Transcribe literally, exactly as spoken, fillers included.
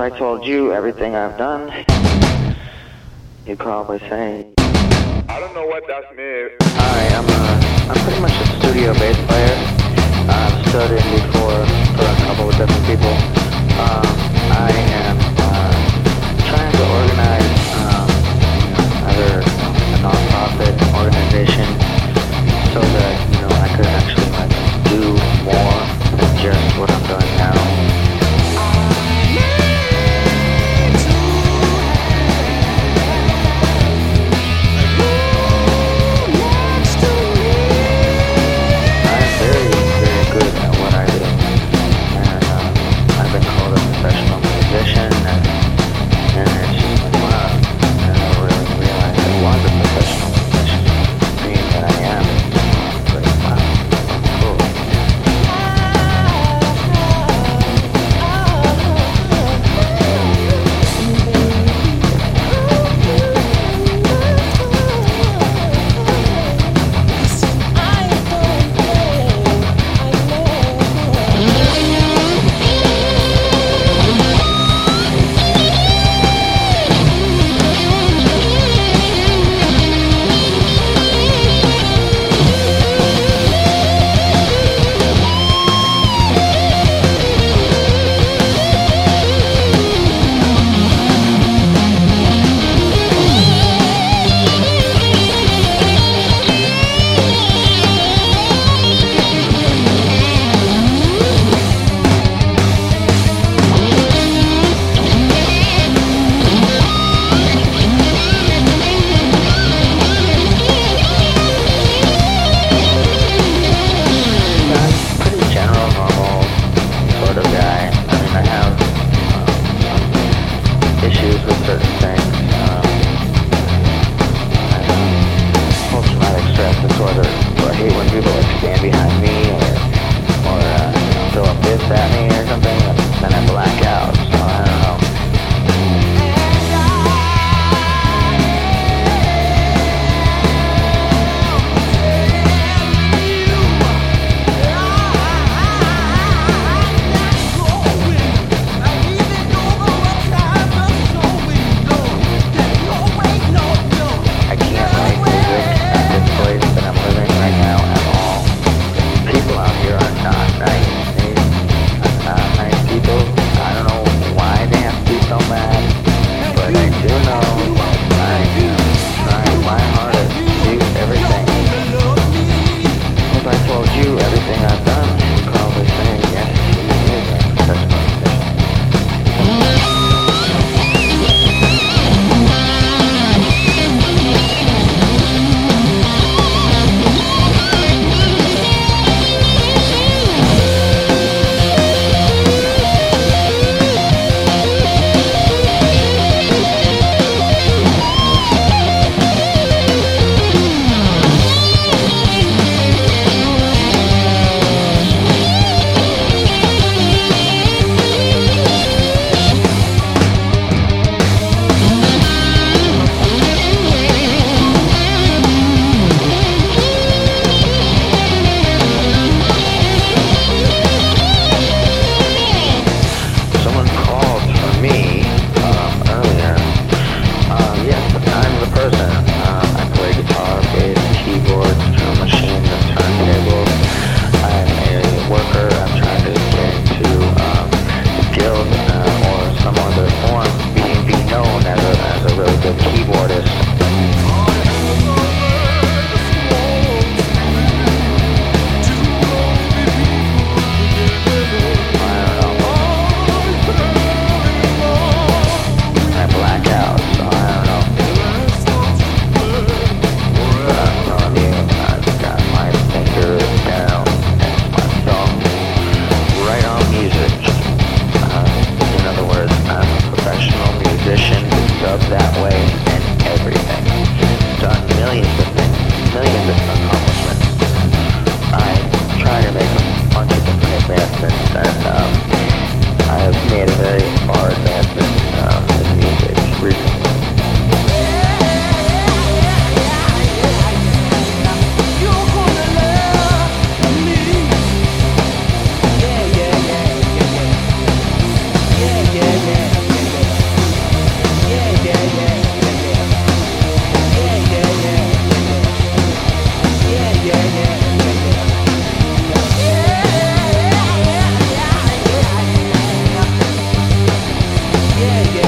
I told you everything I've done, you'd probably say, I don't know what that means. Hi, I'm a, I'm pretty much a studio bass player. I've stood in before for a couple of different people. Um, I am uh, trying to organize um, either a non-profit organization so that, you know, I could actually like do more than just what I'm doing now. Yeah, yeah.